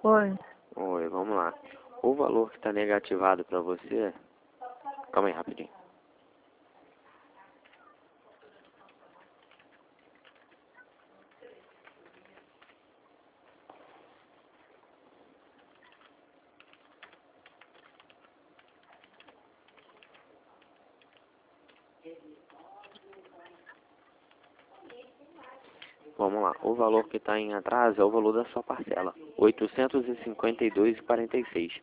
Oi. Oi, vamos lá. O valor que está negativado para você... Calma aí, rapidinho. Vamos lá. O valor que está em atraso é o valor da sua parcela. R$ 852,46.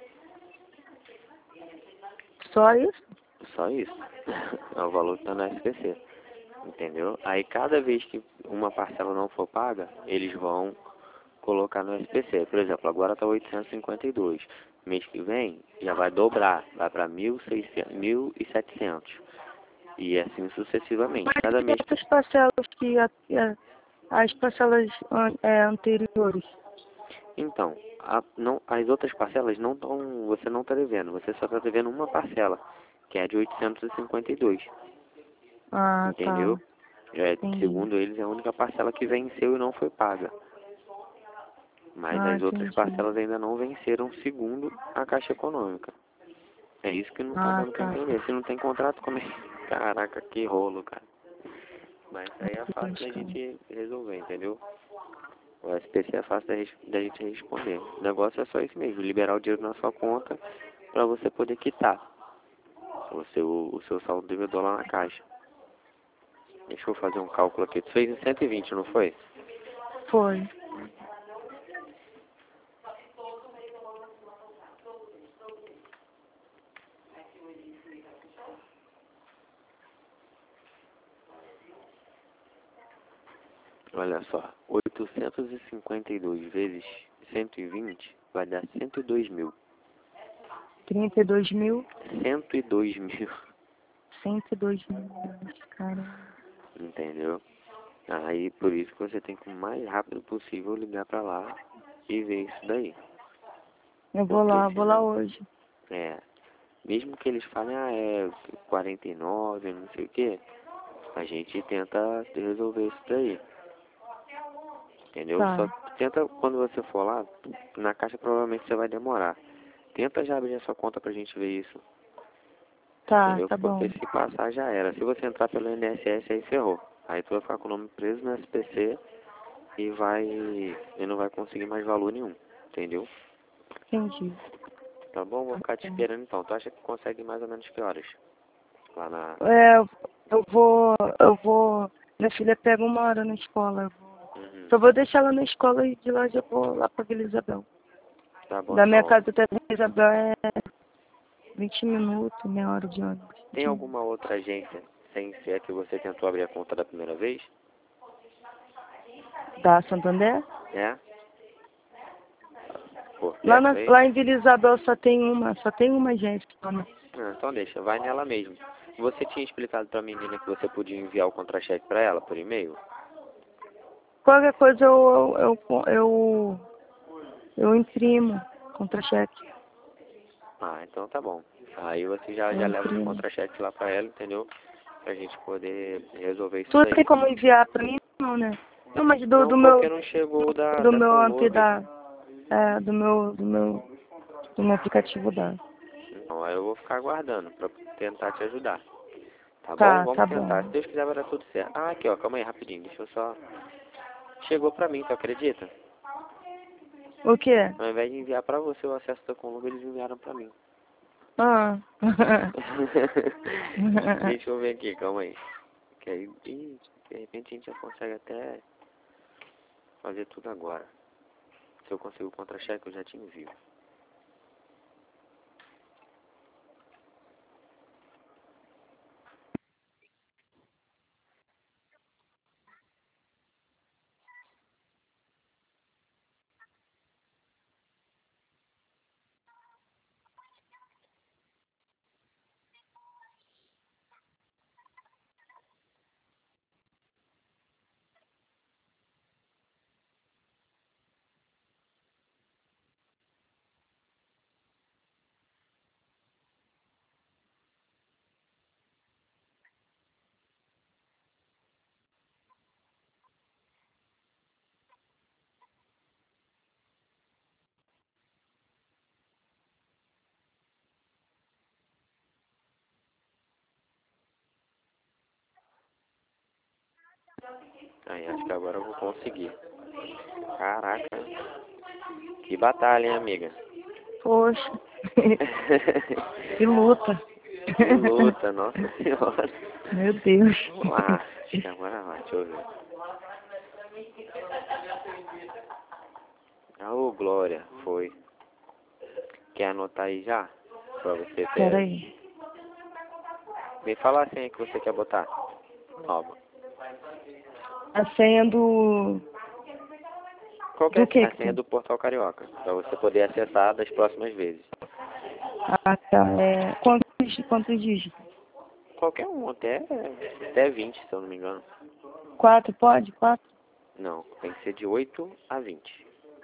Só isso? Só isso. É o valor que está no SPC. Entendeu? Aí cada vez que uma parcela não for paga, eles vão colocar no SPC. Por exemplo, agora está 852. Mês que vem já vai dobrar, vai para 1.700. E assim sucessivamente. Mas Cada e mês. outras parcelas as parcelas anteriores? Então, não, as outras parcelas não estão, você não está devendo, você só está devendo uma parcela, que é de 852. Ah, tá. Entendeu? Entendi. Segundo eles, é a única parcela que venceu e não foi paga. Mas Ah, as outras entendi. parcelas ainda não venceram segundo a Caixa Econômica. É isso que não tá Ah, dando pra tá. entender. Se não tem contrato, como é? Caraca, que rolo, cara. Mas isso aí é Meu fácil Deus, da cara. gente resolver, entendeu? O SPC é fácil da gente responder. O negócio é só isso mesmo, liberar o dinheiro na sua conta pra você poder quitar o seu saldo devedor lá na caixa. Deixa eu fazer um cálculo aqui. Tu fez em 120, não foi? Foi. Olha só, 852 vezes 120 vai dar 102 mil. 32.000? 102 mil, 102.000, cara. entendeu? Aí por isso que você tem que o mais rápido possível ligar pra lá e ver isso daí. Eu Porque vou lá senão, hoje. mesmo que eles falem, é 49, não sei o que, a gente tenta resolver isso daí. Entendeu? Só Tá. tenta, quando você for lá, na caixa provavelmente você vai demorar. Tenta já abrir a sua conta pra gente ver isso. Tá, Entendeu? tá Porque bom. se passar já era. Se você entrar pelo INSS aí ferrou. Aí tu vai ficar com o nome preso no SPC e não vai conseguir mais valor nenhum. Entendeu? Entendi. Tá bom? Vou Tá ficar te bom. esperando então. Tu acha que consegue mais ou menos que horas? Lá na... É, eu vou. Minha filha pega 1 hora na escola. Uhum. Só vou deixar ela na escola e de lá já vou lá pra Vila Isabel. Tá bom Da minha então. casa até Vila Isabel é 20 minutos, meia hora de ônibus. Tem alguma outra agência sem ser a que você tentou abrir a conta da primeira vez? Da Santander? É? Porque Lá, essa aí... lá em Vila Isabel só tem uma agência. Né? Ah, então deixa, vai nela mesmo. Você tinha explicado pra menina que você podia enviar o contra-cheque pra ela por e-mail? Qualquer coisa eu imprimo contra-cheque. Ah, então tá bom. Aí você já Eu leva os imprimo. contra-cheques lá pra ela, entendeu? Pra gente poder resolver isso Tu tem daí. como enviar pra mim? Não, né? Não, mas Não, porque não chegou do da meu amp Colove. do meu aplicativo dá. Então, aí eu vou ficar aguardando pra tentar te ajudar. Tá bom? Tá, Vamos tá tentar. bom. Se Deus quiser vai dar tudo certo. Ah, aqui ó, calma aí rapidinho. Deixa eu só... Chegou pra mim, tu acredita? O quê? Ao invés de enviar pra você o acesso da Colove, eles enviaram pra mim. Ah. Deixa eu ver aqui, calma aí. Que aí, ih, de repente a gente já consegue até fazer tudo agora. Se eu conseguir o contra-cheque, eu já te envio. Aí, acho que agora eu vou conseguir. Caraca. Que batalha, hein, amiga? Poxa. Que luta. Que luta, nossa senhora. Meu Deus. Vamos lá. Acho que agora vai, deixa eu ver. Ô, Glória, foi. Quer anotar aí já? Pra você ter. Pera aí. Me fala a senha que você quer botar. Nova. A senha do... Qual que é Do que a senha do Portal Carioca? Pra você poder acessar das próximas vezes. Ah, tá. Quantos dígitos? Qualquer um, até 20, se eu não me engano. 4, pode? 4? Não, tem que ser de 8 a 20.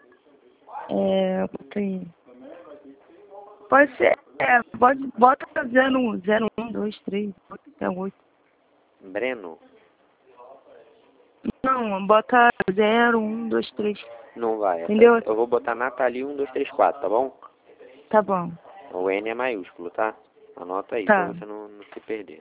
Tem... Pode ser. Bota 01, 01, 2, 3, até 8. Breno? Não, bota 0, 1, 2, 3. Não vai. Entendeu? Eu vou botar Nathalie 1, 2, 3, 4, tá bom? Tá bom. O N é maiúsculo, tá? Anota aí, Tá. pra você não se perder.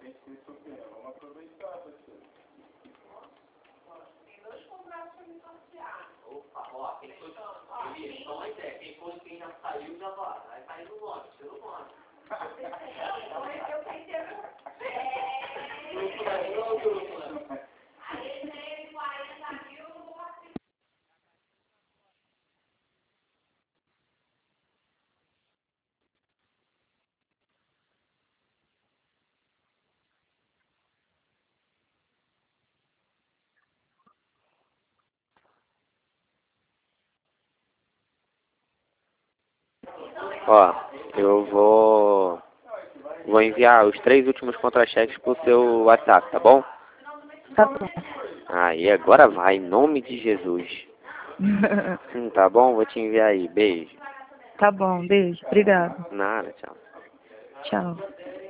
Ó, eu vou enviar os 3 últimos contra-cheques pro seu WhatsApp, tá bom? Tá bom. Aí, agora vai, em nome de Jesus. Tá bom? Vou te enviar aí. Beijo. Tá bom, beijo. Obrigado. Nada, tchau. Tchau.